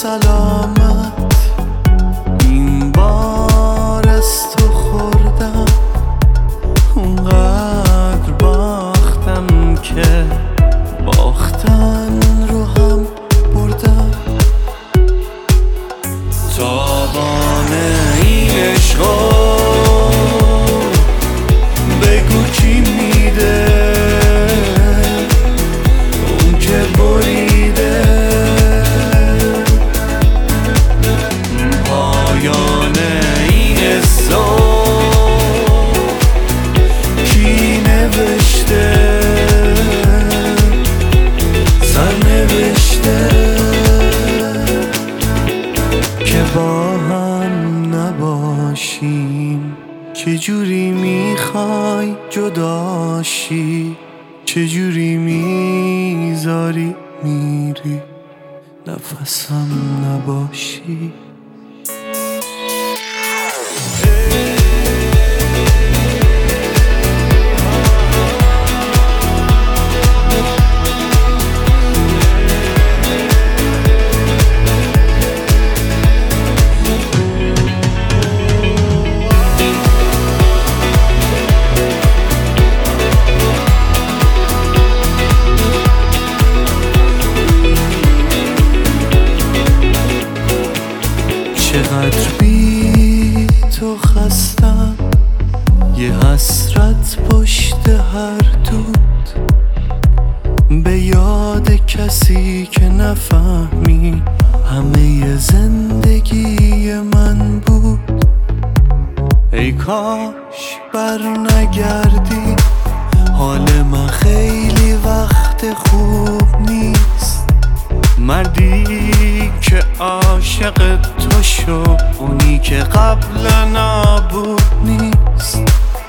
سلامت، این بار از تو خوردم، اونقدر باختم که باختن رو هم بردم. تابان این عشقا بگو کی میده، اون که بریده پایان این قصه کی نوشته، سرنوشته که با هم نباشیم. چجوری میخوای جداشی، چجوری میذاری میری نفسم نباشی. چقدر بی تو خستم، یه حسرت پشت هر دود، به یاد کسی که نفهمی همه زندگی من بود. ای کاش بر نگردی، حال من خیلی وقت خوب نیست. مردی که عاشق تو شو، اونی که قبلا نبود نیست.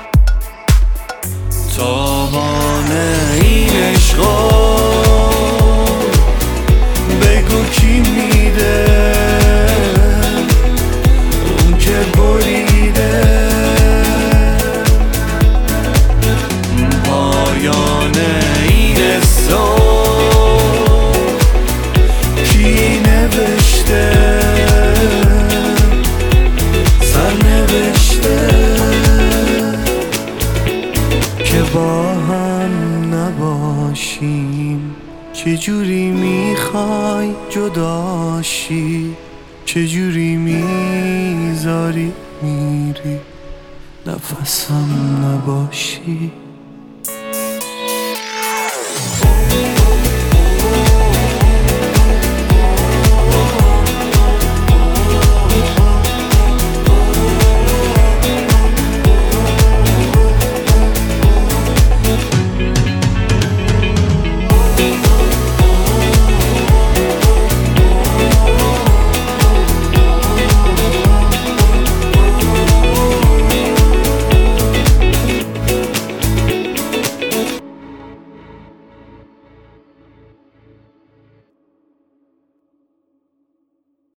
تابان این عشقا بگو کی میده، اون که بریده پایان این قصه کی نوشته، سرنوشته که با هم نباشیم. چجوری میخوای جداشی، چجوری میذاری میری نفسم نباشی.